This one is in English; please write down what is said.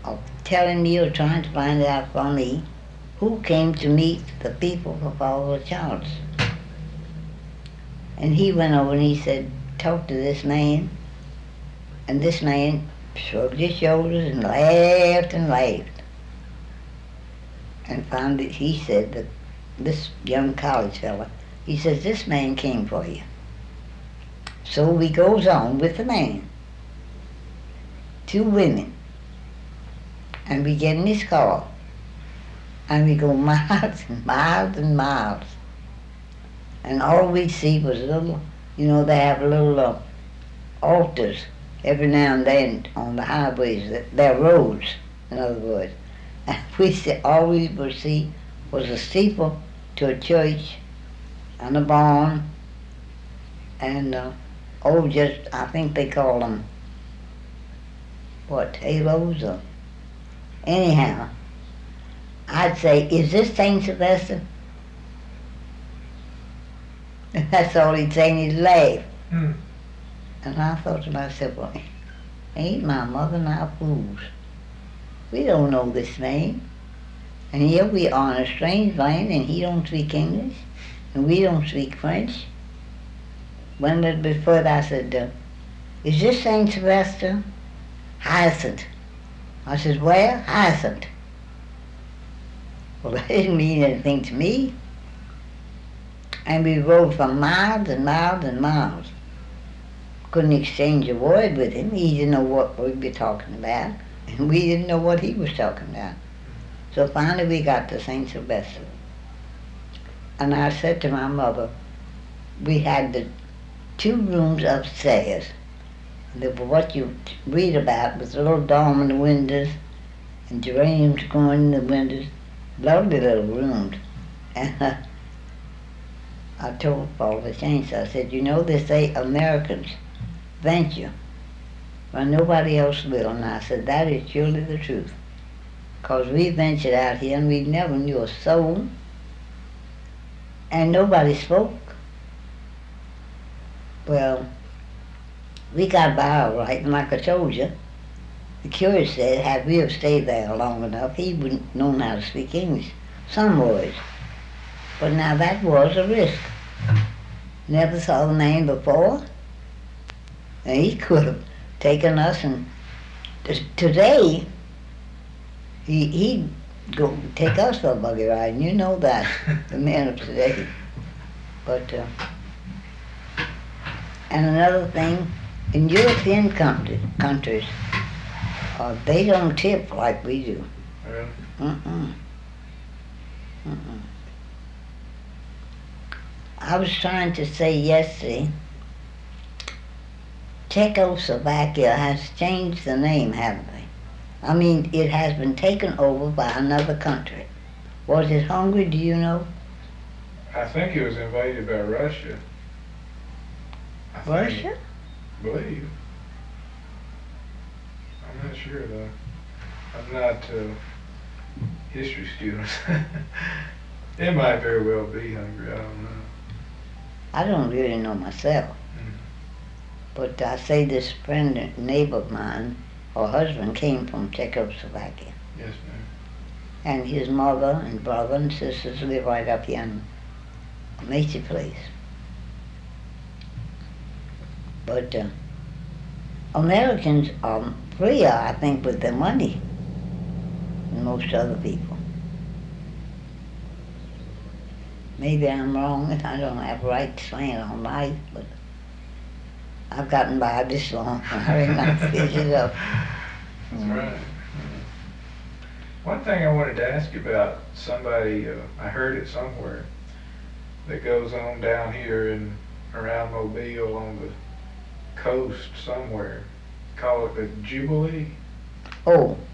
of telling me or trying to find out from me who came to meet the people for Father Charles. And he went over and he said, talk to this man. And this man shrugged his shoulders and laughed and laughed. And found that he said that this young college fella, he says, this man came for you. So we goes on with the man. 2 women. And we get in his car. And we go miles and miles and miles. And all we see was little, they have little altars every now and then on the highways. They're roads, in other words. And all we would see was a steeple to a church and a barn and I think they call them halos or anyhow. I'd say, is this St. Sylvester? And that's all he'd say, and he'd laugh. And I thought to myself, well, ain't my mother now fools? We don't know this man. And here we are in a strange land, and he don't speak English, and we don't speak French. One little bit further, I said, is this St. Sylvester? Hyacinth. I said, where? Hyacinth. Well, that didn't mean anything to me. And we rode for miles and miles and miles. Couldn't exchange a word with him. He didn't know what we'd be talking about, and we didn't know what he was talking about. So finally we got to St. Sylvester. And I said to my mother, we had the 2 rooms upstairs. What you read about was a little dome in the windows and geraniums growing in the windows. Lovely little rooms. And I told Father James, I said, they say Americans venture when nobody else will. And I said, that is surely the truth. Because we ventured out here and we never knew a soul. And nobody spoke. Well, we got by all right. And like I told you, the curate said, had we have stayed there long enough, he wouldn't known how to speak English. Some words. But now that was a risk. Never saw the man before. And he could have taken us, and today he'd go take us for a buggy ride, and you know that, the men of today. But and another thing, in European countries, they don't tip like we do. Really? I was trying to say yesterday, Czechoslovakia has changed the name, haven't they? I mean, it has been taken over by another country. Was it Hungary, do you know? I think it was invaded by Russia. Russia? I believe. I'm not sure though. I'm not a history student. It might very well be Hungary, I don't know. I don't really know myself. But I say this friend and neighbor of mine, her husband came from Czechoslovakia. Yes, ma'am. And his mother and brother and sisters live right up here in Macy Place. But Americans are freer, I think, with their money than most other people. Maybe I'm wrong and I don't have right slant on life, but I've gotten by this long. I reckon I figured it up. That's right. One thing I wanted to ask you about, somebody, I heard it somewhere, that goes on down here and around Mobile on the coast somewhere, call it the Jubilee. Oh,